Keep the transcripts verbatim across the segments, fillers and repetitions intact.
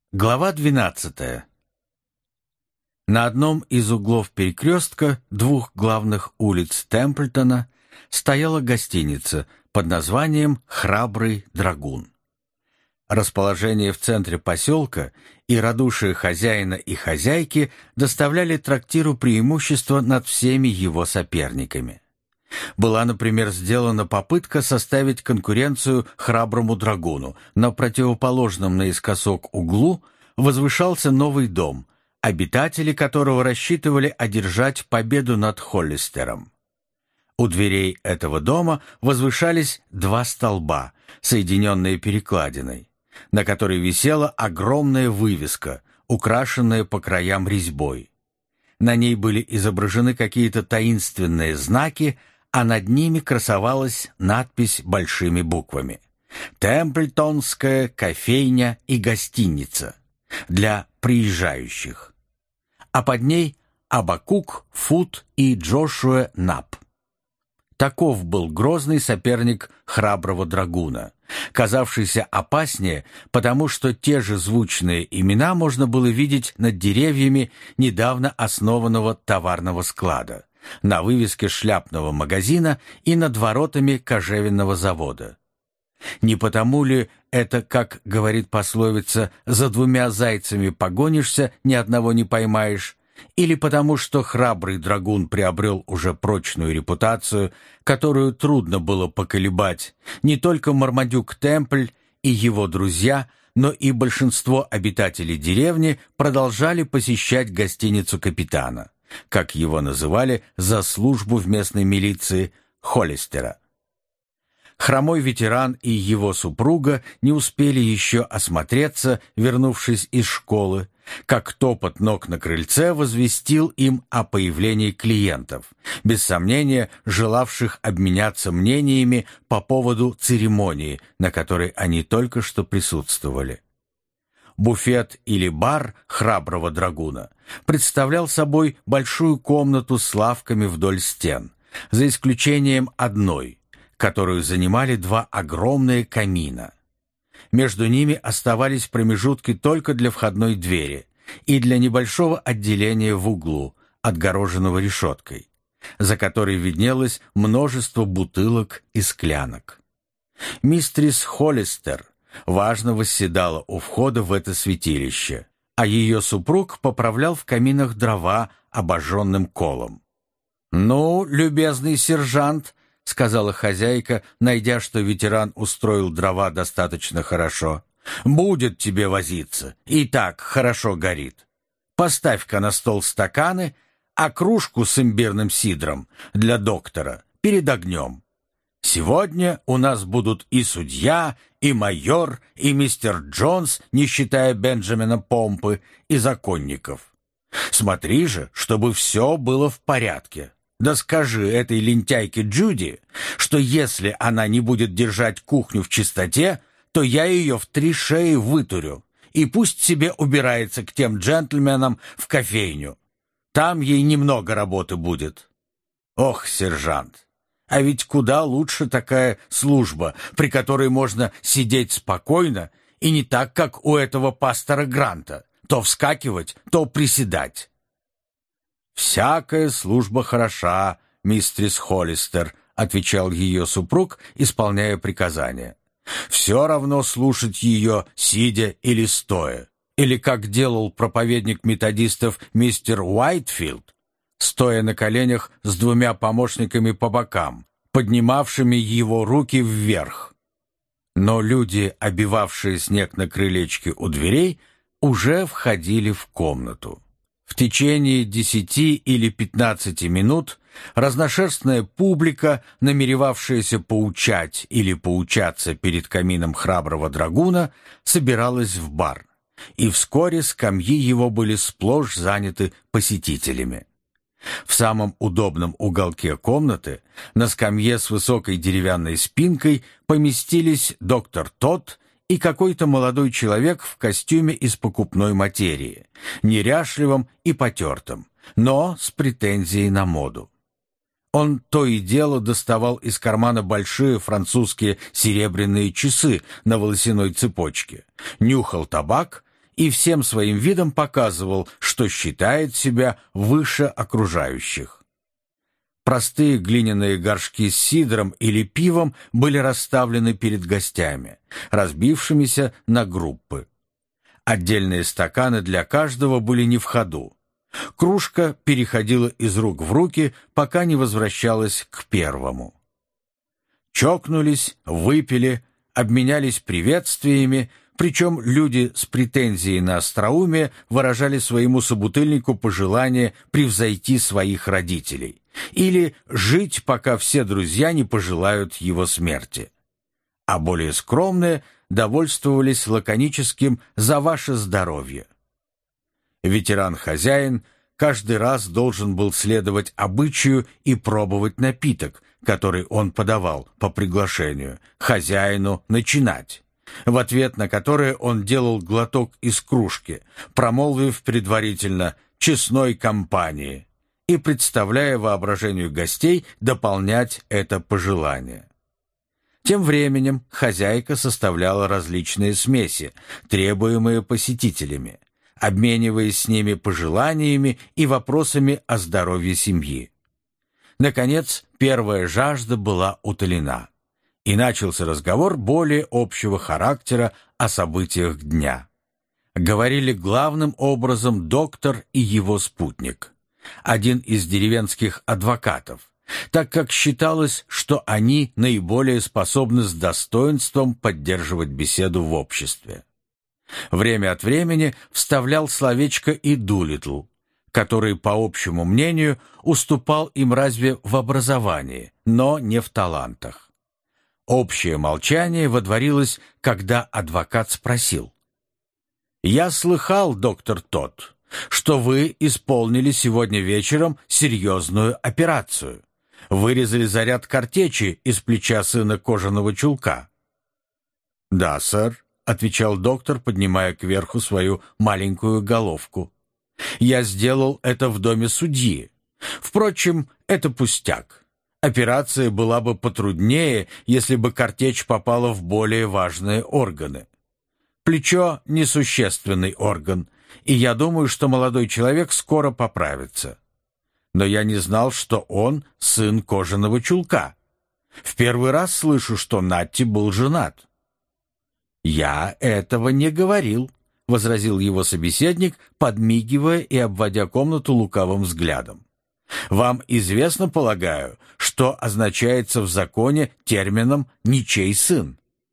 Глава двенадцатая. На одном из углов перекрестка двух главных улиц Темплтона стояла гостиница под названием «Храбрый драгун». Расположение в центре поселка и радушие хозяина и хозяйки доставляли трактиру преимущество над всеми его соперниками. Была, например, сделана попытка составить конкуренцию «Храброму драгуну». На противоположном наискосок углу возвышался новый дом, обитатели которого рассчитывали одержать победу над Холлистером. У дверей этого дома возвышались два столба, соединенные перекладиной, на которой висела огромная вывеска, украшенная по краям резьбой. На ней были изображены какие-то таинственные знаки, а над ними красовалась надпись большими буквами: «Темплтонская кофейня и гостиница для приезжающих», а под ней Абакук, Фут и Джошуа Нап. Таков был грозный соперник храброго драгуна, казавшийся опаснее, потому что те же звучные имена можно было видеть над деревьями недавно основанного товарного склада, на вывеске шляпного магазина и над воротами кожевенного завода. Не потому ли это, как говорит пословица, «за двумя зайцами погонишься, ни одного не поймаешь», или потому что храбрый драгун приобрел уже прочную репутацию, которую трудно было поколебать не только Мармадюк Темпль и его друзья, но и большинство обитателей деревни продолжали посещать гостиницу капитана, как его называли за службу в местной милиции, Холлистера. Хромой ветеран и его супруга не успели еще осмотреться, вернувшись из школы, как топот ног на крыльце возвестил им о появлении клиентов, без сомнения желавших обменяться мнениями по поводу церемонии, на которой они только что присутствовали. Буфет или бар храброго драгуна представлял собой большую комнату с лавками вдоль стен, за исключением одной, которую занимали два огромные камина. Между ними оставались промежутки только для входной двери и для небольшого отделения в углу, отгороженного решеткой, за которой виднелось множество бутылок и склянок. Мистрис Холлистер важно восседала у входа в это святилище, а ее супруг поправлял в каминах дрова обожженным колом. «Ну, любезный сержант», — сказала хозяйка, найдя, что ветеран устроил дрова достаточно хорошо, — «будет тебе возиться, и так хорошо горит. Поставь-ка на стол стаканы, а кружку с имбирным сидром для доктора перед огнем. Сегодня у нас будут и судья, и майор, и мистер Джонс, не считая Бенджамина Помпы, и законников. Смотри же, чтобы все было в порядке. Да скажи этой лентяйке Джуди, что если она не будет держать кухню в чистоте, то я ее в три шеи вытурю, и пусть себе убирается к тем джентльменам в кофейню. Там ей немного работы будет». «Ох, сержант, а ведь куда лучше такая служба, при которой можно сидеть спокойно и не так, как у этого пастора Гранта, то вскакивать, то приседать». «Всякая служба хороша, мистрис Холлистер», — отвечал ее супруг, исполняя приказания. «Все равно слушать ее, сидя или стоя, или, как делал проповедник методистов мистер Уайтфилд, стоя на коленях с двумя помощниками по бокам, поднимавшими его руки вверх». Но люди, обивавшие снег на крылечке у дверей, уже входили в комнату. В течение десяти или пятнадцати минут разношерстная публика, намеревавшаяся поучать или поучаться перед камином храброго драгуна, собиралась в бар, и вскоре скамьи его были сплошь заняты посетителями. В самом удобном уголке комнаты, на скамье с высокой деревянной спинкой, поместились доктор Тодд и какой-то молодой человек в костюме из покупной материи, неряшливом и потертом, но с претензией на моду. Он то и дело доставал из кармана большие французские серебряные часы на волосяной цепочке, нюхал табак и всем своим видом показывал, что считает себя выше окружающих. Простые глиняные горшки с сидром или пивом были расставлены перед гостями, разбившимися на группы. Отдельные стаканы для каждого были не в ходу. Кружка переходила из рук в руки, пока не возвращалась к первому. Чокнулись, выпили, обменялись приветствиями, причем люди с претензией на остроумие выражали своему собутыльнику пожелание превзойти своих родителей или жить, пока все друзья не пожелают его смерти. А более скромные довольствовались лаконическим «за ваше здоровье». Ветеран-хозяин каждый раз должен был следовать обычаю и пробовать напиток, который он подавал по приглашению хозяину начинать, в ответ на которое он делал глоток из кружки, промолвив предварительно «честной компании» и представляя воображению гостей дополнять это пожелание. Тем временем хозяйка составляла различные смеси, требуемые посетителями, обмениваясь с ними пожеланиями и вопросами о здоровье семьи. Наконец, первая жажда была утолена, и начался разговор более общего характера о событиях дня. Говорили главным образом доктор и его спутник, один из деревенских адвокатов, так как считалось, что они наиболее способны с достоинством поддерживать беседу в обществе. Время от времени вставлял словечко и Дулиттл, который, по общему мнению, уступал им разве в образовании, но не в талантах. Общее молчание водворилось, когда адвокат спросил: «Я слыхал, доктор Тодд, что вы исполнили сегодня вечером серьезную операцию. Вырезали заряд картечи из плеча сына кожаного чулка». «Да, сэр», — отвечал доктор, поднимая кверху свою маленькую головку. «Я сделал это в доме судьи. Впрочем, это пустяк. Операция была бы потруднее, если бы картечь попала в более важные органы. Плечо — несущественный орган, и я думаю, что молодой человек скоро поправится. Но я не знал, что он сын кожаного чулка. В первый раз слышу, что Натти был женат». «Я этого не говорил», — возразил его собеседник, подмигивая и обводя комнату лукавым взглядом. «Вам известно, полагаю, что означается в законе термином «ничей сын»?»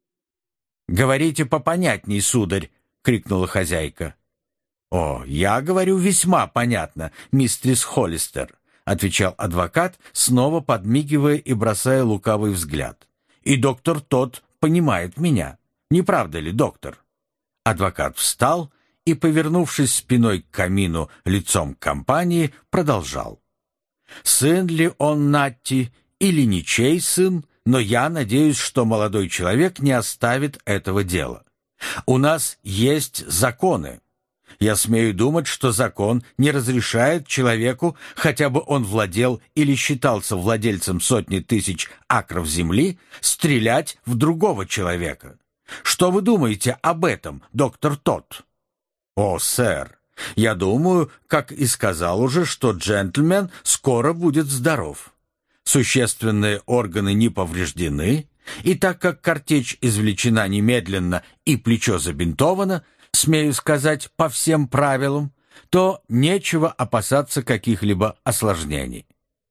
«Говорите попонятней, сударь», — крикнула хозяйка. «О, я говорю весьма понятно, мистерис Холлистер», — отвечал адвокат, снова подмигивая и бросая лукавый взгляд. «И доктор Тодд понимает меня. Не правда ли, доктор?» Адвокат встал и, повернувшись спиной к камину лицом к компании, продолжал. «Сын ли он Натти или ничей сын, но я надеюсь, что молодой человек не оставит этого дела. У нас есть законы. Я смею думать, что закон не разрешает человеку, хотя бы он владел или считался владельцем сотни тысяч акров земли, стрелять в другого человека. Что вы думаете об этом, доктор Тодд?» «О, сэр, я думаю, как и сказал уже, что джентльмен скоро будет здоров. Существенные органы не повреждены, и так как картечь извлечена немедленно и плечо забинтовано, смею сказать, по всем правилам, то нечего опасаться каких-либо осложнений».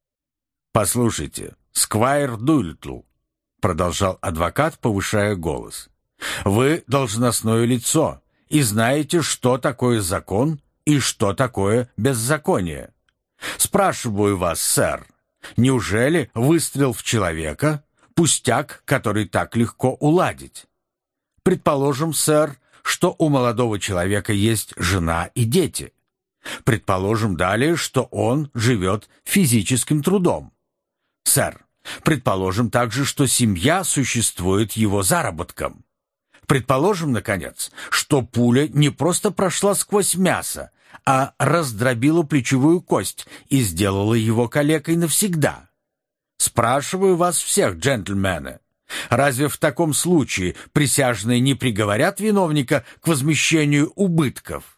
«Послушайте, сквайр Дулиттл», — продолжал адвокат, повышая голос, — «вы должностное лицо и знаете, что такое закон и что такое беззаконие. Спрашиваю вас, сэр, неужели выстрел в человека — пустяк, который так легко уладить? Предположим, сэр, что у молодого человека есть жена и дети. Предположим далее, что он живет физическим трудом. Сэр, предположим также, что семья существует его заработком. Предположим, наконец, что пуля не просто прошла сквозь мясо, а раздробила плечевую кость и сделала его калекой навсегда. Спрашиваю вас всех, джентльмены, Разве в таком случае присяжные не приговорят виновника к возмещению убытков?